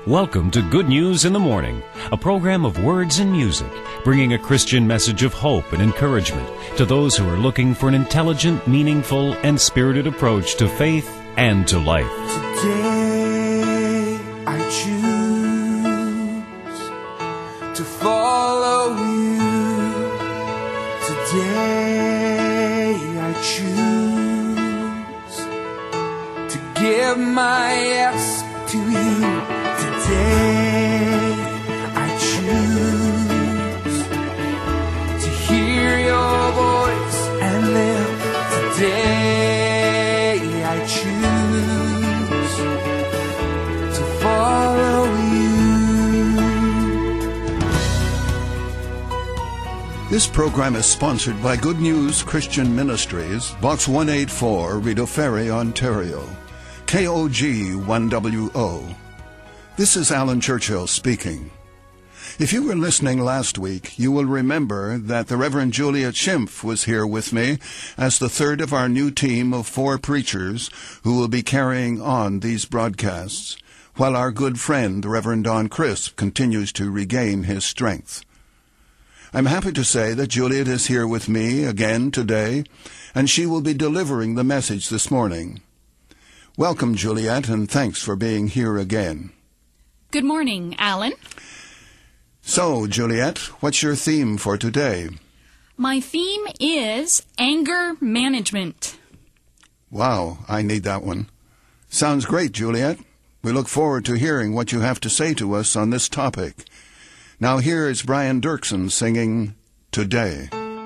Welcome to Good News in the Morning, a program of words and music, bringing a Christian message of hope and encouragement to those who are looking for an intelligent, meaningful, and spirited approach to faith and to life. Today I choose to follow you. Today I choose to give my yes to you. Today I choose to hear your voice and live. Today I choose to follow you. This program is sponsored by Good News Christian Ministries, Box 184, Rideau Ferry, Ontario, KOG 1WO. This is Alan Churchill speaking. If you were listening last week, you will remember that the Reverend Juliet Schimpf was here with me as the third of our new team of 4 preachers who will be carrying on these broadcasts, while our good friend, the Reverend Don Crisp, continues to regain his strength. I'm happy to say that Juliet is here with me again today, and she will be delivering the message this morning. Welcome, Juliet, and thanks for being here again. Good morning, Alan. So, Juliet, what's your theme for today? My theme is anger management. Wow, I need that one. Sounds great, Juliet. We look forward to hearing what you have to say to us on this topic. Now here is Brian Dirksen singing Today.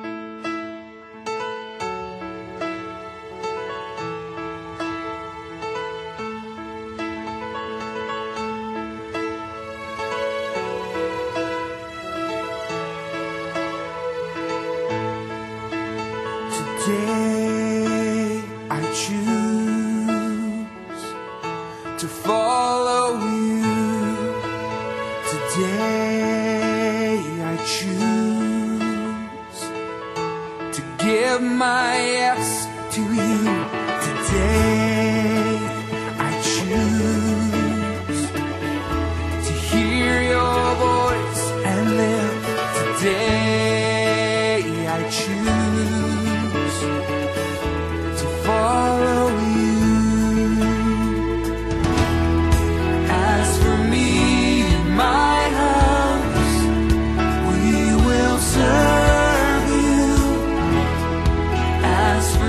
Today I choose to follow you. Today I choose to give my yes to you. Today I choose to hear your voice and live. Today I choose to follow you. As for me and my house, we will serve you. As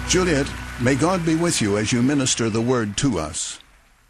Juliet, may God be with you as you minister the word to us.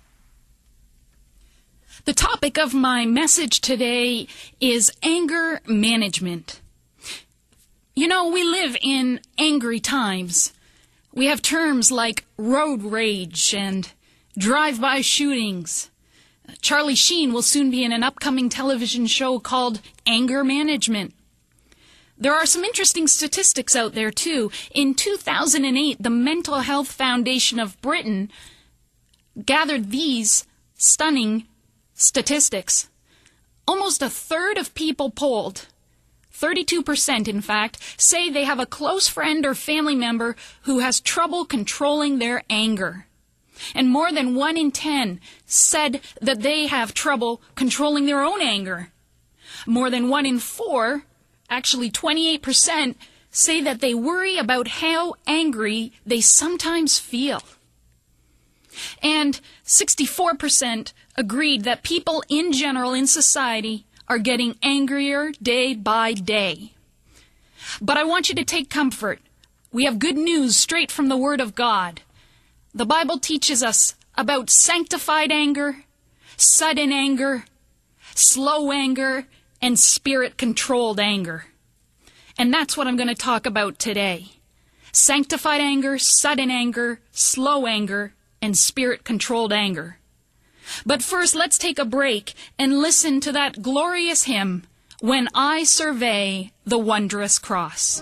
The topic of my message today is anger management. You know, we live in angry times. We have terms like road rage and drive-by shootings. Charlie Sheen will soon be in an upcoming television show called Anger Management. There are some interesting statistics out there, too. In 2008, the Mental Health Foundation of Britain gathered these stunning statistics. Almost a third of people polled, 32% in fact, say they have a close friend or family member who has trouble controlling their anger. And more than 1 in 10 said that they have trouble controlling their own anger. More than 1 in 4, actually 28%, say that they worry about how angry they sometimes feel. And 64% agreed that people in general in society are getting angrier day by day. But I want you to take comfort. We have good news straight from the Word of God. The Bible teaches us about sanctified anger, sudden anger, slow anger, and Spirit-controlled anger. And that's what I'm going to talk about today. Sanctified anger, sudden anger, slow anger, and Spirit-controlled anger. But first, let's take a break and listen to that glorious hymn, When I Survey the Wondrous Cross.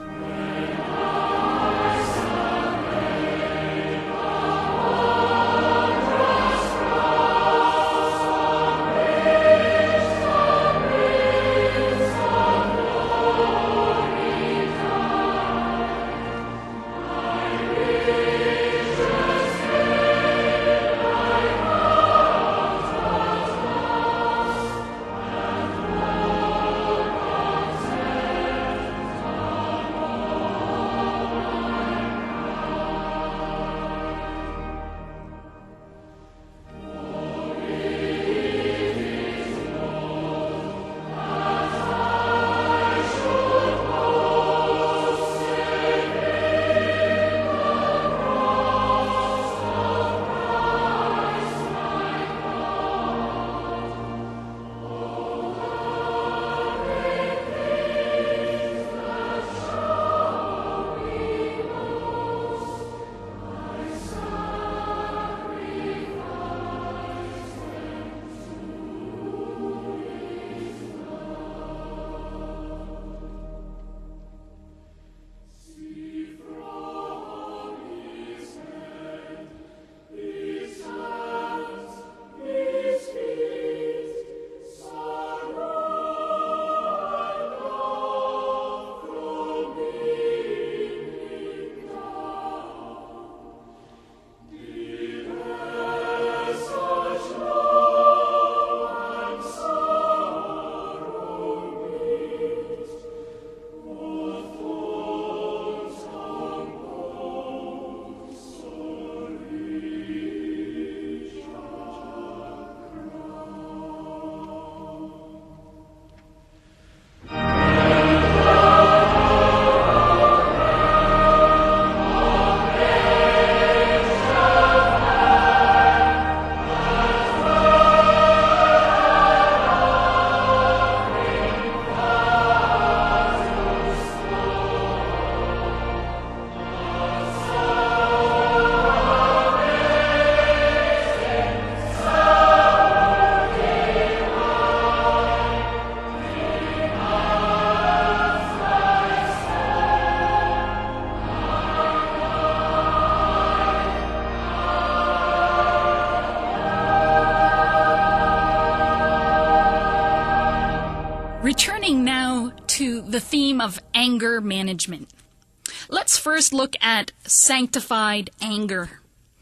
Returning now to the theme of anger management. Let's first look at sanctified anger.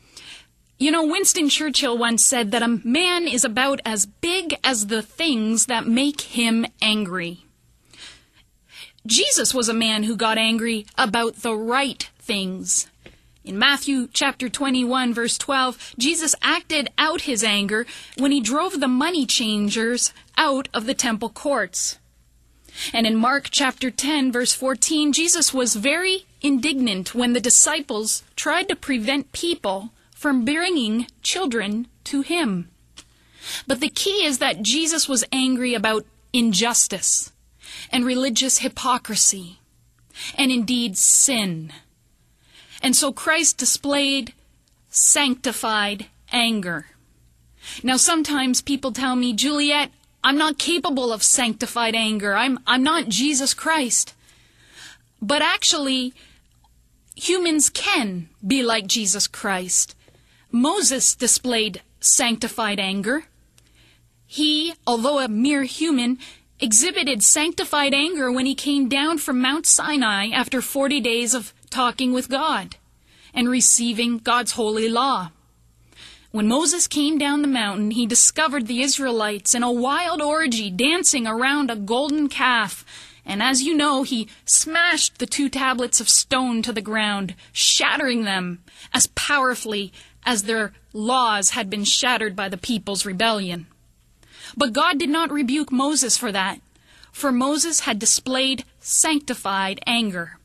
You know, Winston Churchill once said that a man is about as big as the things that make him angry. Jesus was a man who got angry about the right things. In Matthew chapter 21, verse 12, Jesus acted out his anger when he drove the money changers out of the temple courts. And in Mark chapter 10, verse 14, Jesus was very indignant when the disciples tried to prevent people from bringing children to him. But the key is that Jesus was angry about injustice and religious hypocrisy and indeed sin. And so Christ displayed sanctified anger. Now sometimes people tell me, Juliet, I'm not capable of sanctified anger. I'm not Jesus Christ. But actually, humans can be like Jesus Christ. Moses displayed sanctified anger. He, although a mere human, exhibited sanctified anger when he came down from Mount Sinai after 40 days of talking with God and receiving God's holy law. When Moses came down the mountain, he discovered the Israelites in a wild orgy dancing around a golden calf. And as you know, he smashed the 2 tablets of stone to the ground, shattering them as powerfully as their laws had been shattered by the people's rebellion. But God did not rebuke Moses for that, for Moses had displayed sanctified anger.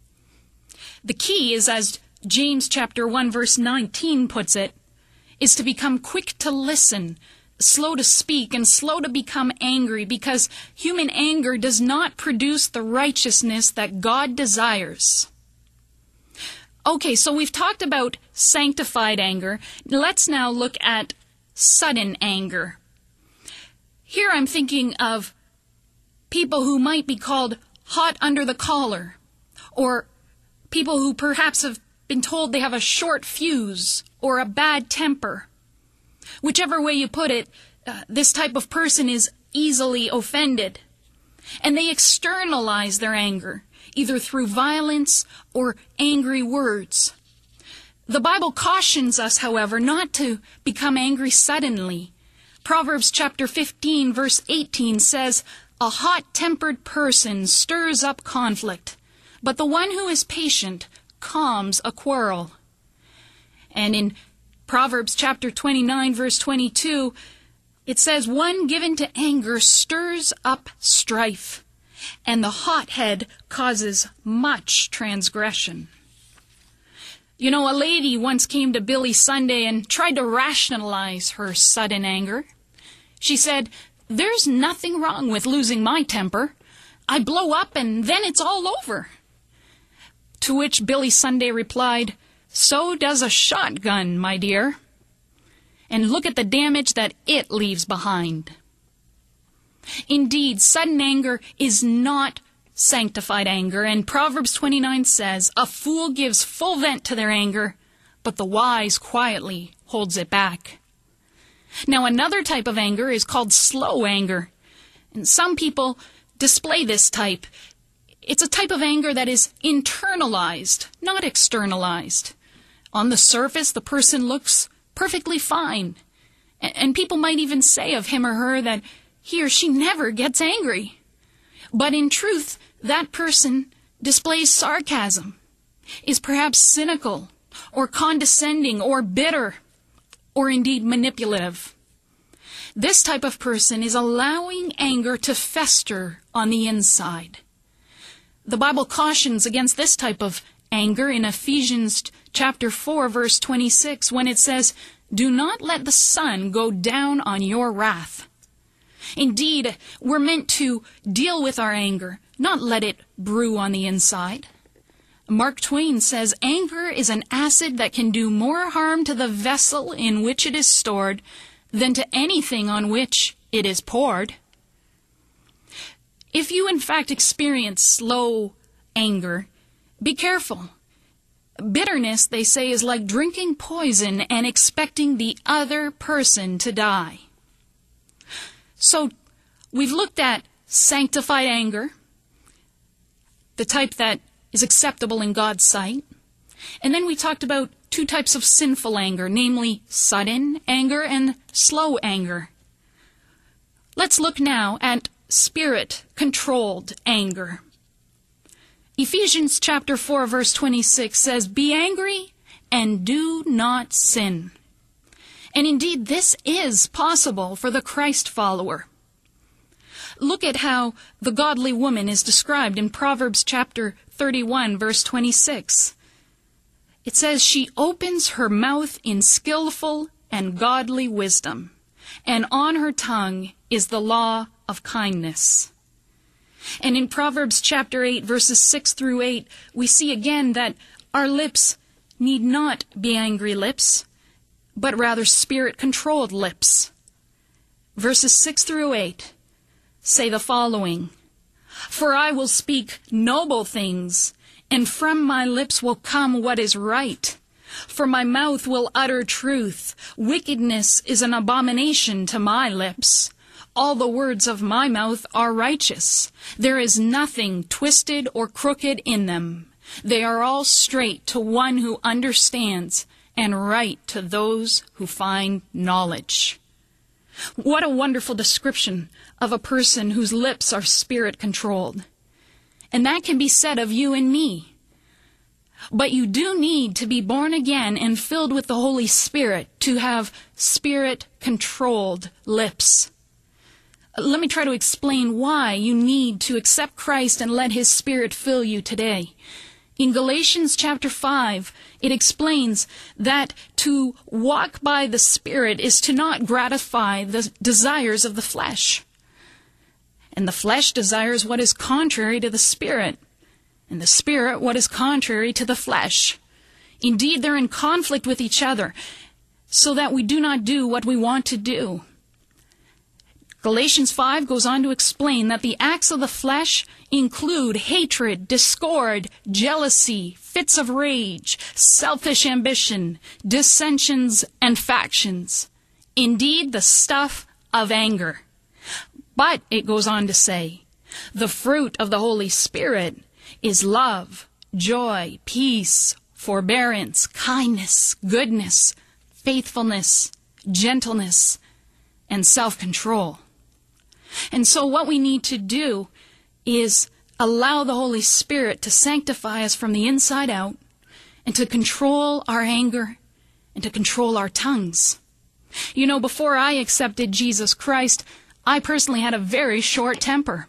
The key is, as James chapter 1 verse 19 puts it, is to become quick to listen, slow to speak, and slow to become angry, because human anger does not produce the righteousness that God desires. Okay, so we've talked about sanctified anger. Let's now look at sudden anger. Here I'm thinking of people who might be called hot under the collar, or people who perhaps have been told they have a short fuse or a bad temper. Whichever way you put it, this type of person is easily offended. And they externalize their anger, either through violence or angry words. The Bible cautions us, however, not to become angry suddenly. Proverbs chapter 15, verse 18 says, "A hot-tempered person stirs up conflict, but the one who is patient calms a quarrel." And in Proverbs chapter 29, verse 22, it says, "One given to anger stirs up strife, and the hothead causes much transgression." You know, a lady once came to Billy Sunday and tried to rationalize her sudden anger. She said, "There's nothing wrong with losing my temper. I blow up and then it's all over." To which Billy Sunday replied, "So does a shotgun, my dear. And look at the damage that it leaves behind." Indeed, sudden anger is not sanctified anger, and Proverbs 29 says, "A fool gives full vent to their anger, but the wise quietly holds it back." Now, another type of anger is called slow anger, and some people display this type. It's a type of anger that is internalized, not externalized. On the surface, the person looks perfectly fine, and people might even say of him or her that he or she never gets angry. But in truth, that person displays sarcasm, is perhaps cynical, or condescending, or bitter, or indeed manipulative. This type of person is allowing anger to fester on the inside. The Bible cautions against this type of anger in Ephesians chapter 4, verse 26, when it says, "Do not let the sun go down on your wrath." Indeed, we're meant to deal with our anger, not let it brew on the inside. Mark Twain says, "Anger is an acid that can do more harm to the vessel in which it is stored than to anything on which it is poured." If you in fact experience slow anger, be careful. Bitterness, they say, is like drinking poison and expecting the other person to die. So, we've looked at sanctified anger, the type that is acceptable in God's sight. And then we talked about 2 types of sinful anger, namely sudden anger and slow anger. Let's look now at spirit-controlled anger. Ephesians chapter 4, verse 26 says, "Be angry and do not sin." And indeed, this is possible for the Christ follower. Look at how the godly woman is described in Proverbs chapter 31, verse 26. It says, "She opens her mouth in skillful and godly wisdom, and on her tongue is the law of kindness." And in Proverbs chapter 8, verses 6 through 8, we see again that our lips need not be angry lips, but rather spirit-controlled lips. Verses 6 through 8 say the following: "For I will speak noble things, and from my lips will come what is right. For my mouth will utter truth. Wickedness is an abomination to my lips. All the words of my mouth are righteous. There is nothing twisted or crooked in them. They are all straight to one who understands, and right to those who find knowledge." What a wonderful description of a person whose lips are spirit-controlled. And that can be said of you and me. But you do need to be born again and filled with the Holy Spirit to have spirit-controlled lips. Let me try to explain why you need to accept Christ and let His Spirit fill you today. In Galatians chapter 5, it explains that to walk by the Spirit is to not gratify the desires of the flesh. And the flesh desires what is contrary to the Spirit, and the Spirit what is contrary to the flesh. Indeed, they're in conflict with each other, so that we do not do what we want to do. Galatians 5 goes on to explain that the acts of the flesh include hatred, discord, jealousy, fits of rage, selfish ambition, dissensions, and factions. Indeed, the stuff of anger. But, it goes on to say, the fruit of the Holy Spirit is love, joy, peace, forbearance, kindness, goodness, faithfulness, gentleness, and self-control. And so what we need to do is allow the Holy Spirit to sanctify us from the inside out, and to control our anger, and to control our tongues. You know, before I accepted Jesus Christ, I personally had a very short temper.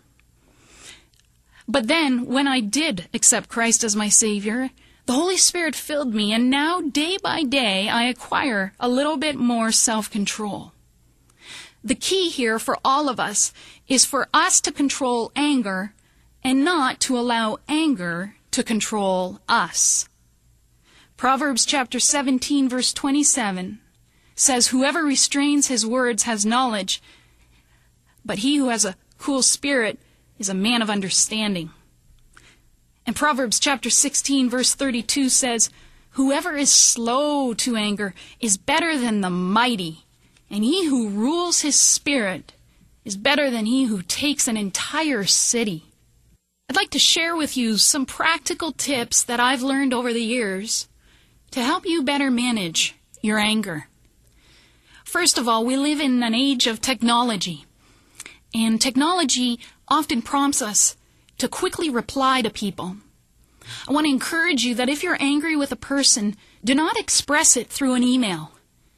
But then, when I did accept Christ as my Savior, the Holy Spirit filled me, and now, day by day, I acquire a little bit more self-control. The key here for all of us is for us to control anger and not to allow anger to control us. Proverbs chapter 17, verse 27 says, "Whoever restrains his words has knowledge, but he who has a cool spirit is a man of understanding." And Proverbs chapter 16, verse 32 says, "Whoever is slow to anger is better than the mighty, and he who rules his spirit is better than he who takes an entire city." I'd like to share with you some practical tips that I've learned over the years to help you better manage your anger. First of all, we live in an age of technology, and technology often prompts us to quickly reply to people. I want to encourage you that if you're angry with a person, do not express it through an email.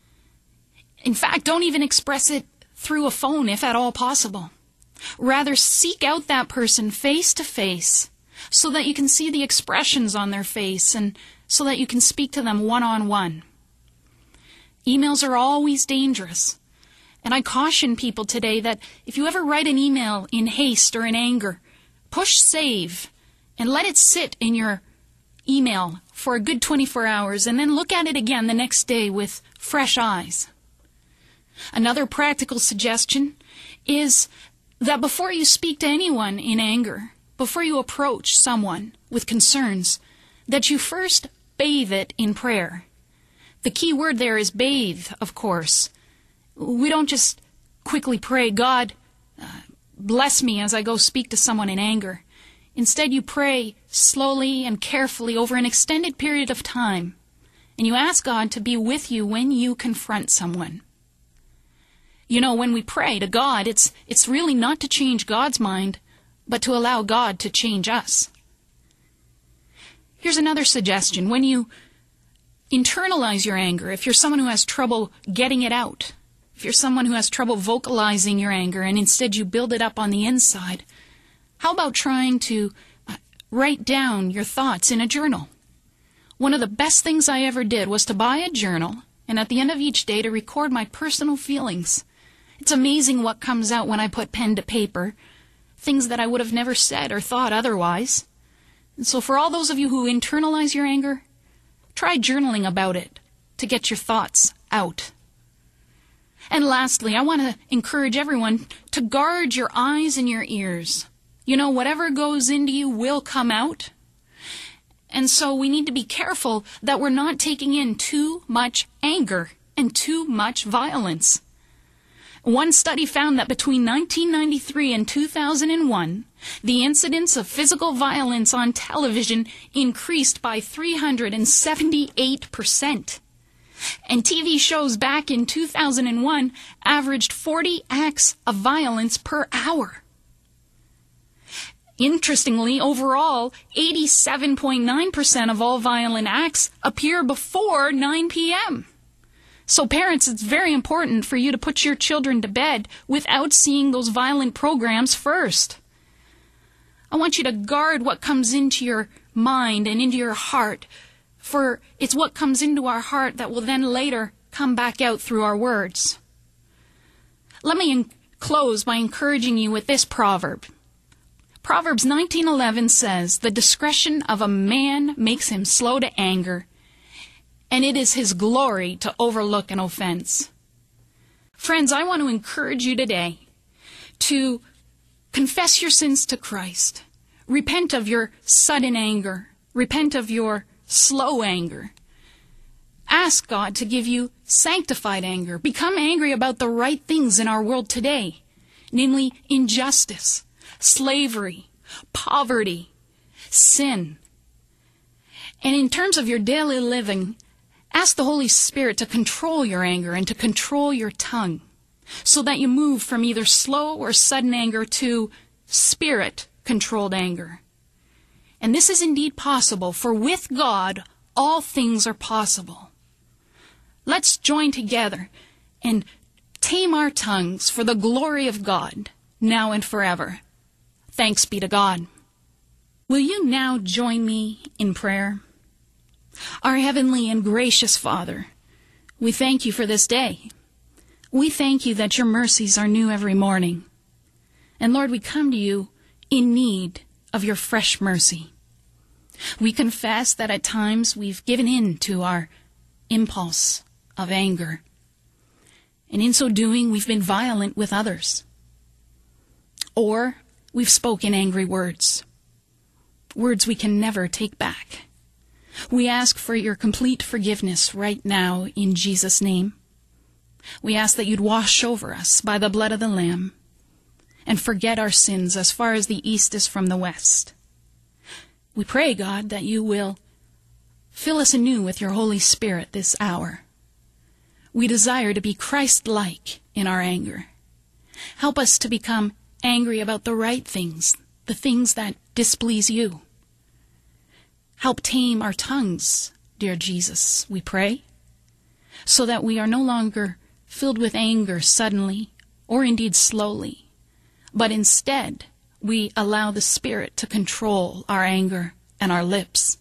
In fact, don't even express it through a phone if at all possible. Rather, seek out that person face to face so that you can see the expressions on their face and so that you can speak to them one-on-one. Emails are always dangerous. And I caution people today that if you ever write an email in haste or in anger, push save and let it sit in your email for a good 24 hours and then look at it again the next day with fresh eyes. Another practical suggestion is that before you speak to anyone in anger, before you approach someone with concerns, that you first bathe it in prayer. The key word there is bathe, of course. We don't just quickly pray, "God, bless me as I go speak to someone in anger." Instead, you pray slowly and carefully over an extended period of time, and you ask God to be with you when you confront someone. You know, when we pray to God, it's really not to change God's mind, but to allow God to change us. Here's another suggestion. When you internalize your anger, if you're someone who has trouble getting it out, if you're someone who has trouble vocalizing your anger and instead you build it up on the inside, how about trying to write down your thoughts in a journal. One of the best things I ever did was to buy a journal, and at the end of each day to record my personal feelings. It's amazing what comes out when I put pen to paper, things that I would have never said or thought otherwise. And so for all those of you who internalize your anger, try journaling about it to get your thoughts out. And lastly, I want to encourage everyone to guard your eyes and your ears. You know, whatever goes into you will come out. And so we need to be careful that we're not taking in too much anger and too much violence. One study found that between 1993 and 2001, the incidence of physical violence on television increased by 378%. And TV shows back in 2001 averaged 40 acts of violence per hour. Interestingly, overall, 87.9% of all violent acts appear before 9 p.m. So parents, it's very important for you to put your children to bed without seeing those violent programs first. I want you to guard what comes into your mind and into your heart, for it's what comes into our heart that will then later come back out through our words. Let me close by encouraging you with this proverb. Proverbs 19:11 says, "The discretion of a man makes him slow to anger, and it is his glory to overlook an offense." Friends, I want to encourage you today to confess your sins to Christ. Repent of your sudden anger. Repent of your slow anger. Ask God to give you sanctified anger. Become angry about the right things in our world today, namely injustice, slavery, poverty, sin. And in terms of your daily living, ask the Holy Spirit to control your anger and to control your tongue so that you move from either slow or sudden anger to Spirit-controlled anger. And this is indeed possible, for with God, all things are possible. Let's join together and tame our tongues for the glory of God, now and forever. Thanks be to God. Will you now join me in prayer? Our heavenly and gracious Father, we thank you for this day. We thank you that your mercies are new every morning. And Lord, we come to you in need of your fresh mercy. We confess that at times we've given in to our impulse of anger. And in so doing, we've been violent with others. Or we've spoken angry words. Words we can never take back. We ask for your complete forgiveness right now in Jesus' name. We ask that you'd wash over us by the blood of the Lamb and forget our sins as far as the east is from the west. We pray, God, that you will fill us anew with your Holy Spirit this hour. We desire to be Christ-like in our anger. Help us to become angry about the right things, the things that displease you. Help tame our tongues, dear Jesus, we pray, so that we are no longer filled with anger suddenly or indeed slowly, but instead we allow the Spirit to control our anger and our lips.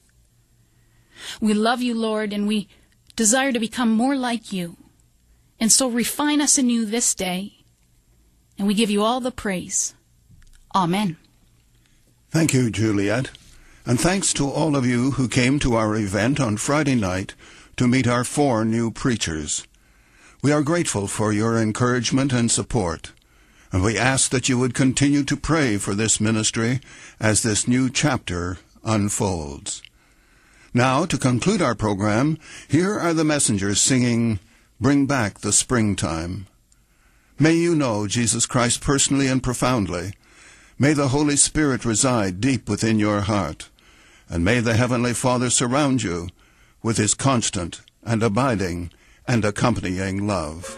We love you, Lord, and we desire to become more like you. And so refine us anew this day, and we give you all the praise. Amen. Thank you, Juliet. And thanks to all of you who came to our event on Friday night to meet our 4 new preachers. We are grateful for your encouragement and support, and we ask that you would continue to pray for this ministry as this new chapter unfolds. Now, to conclude our program, here are the messengers singing, "Bring Back the Springtime." May you know Jesus Christ personally and profoundly. May the Holy Spirit reside deep within your heart, and may the Heavenly Father surround you with his constant and abiding and accompanying love.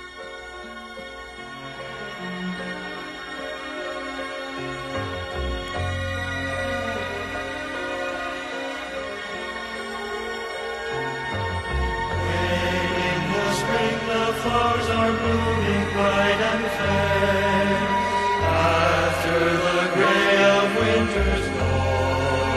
Flowers are blooming bright and fair. After the gray of winter's gone,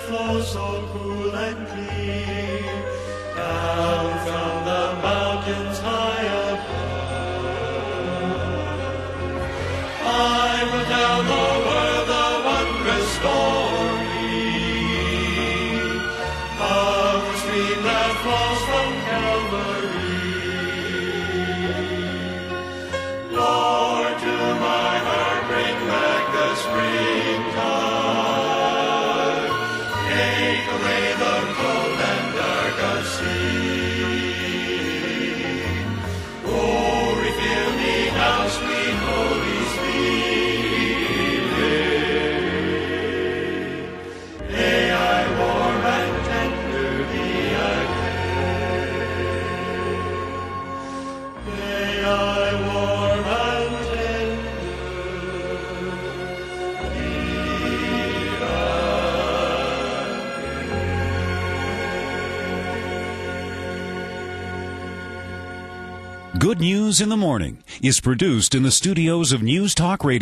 flows so cool and clear, down from the mountains high above. I will tell the world the wondrous story of the stream that flows from Calvary. Lord, to my heart bring back the springtime. Take away the cold and dark of sin. Oh, refill me now, sweet Holy Spirit. May I warm and tender be again. May I warm and Good News in the Morning is produced in the studios of News Talk Radio.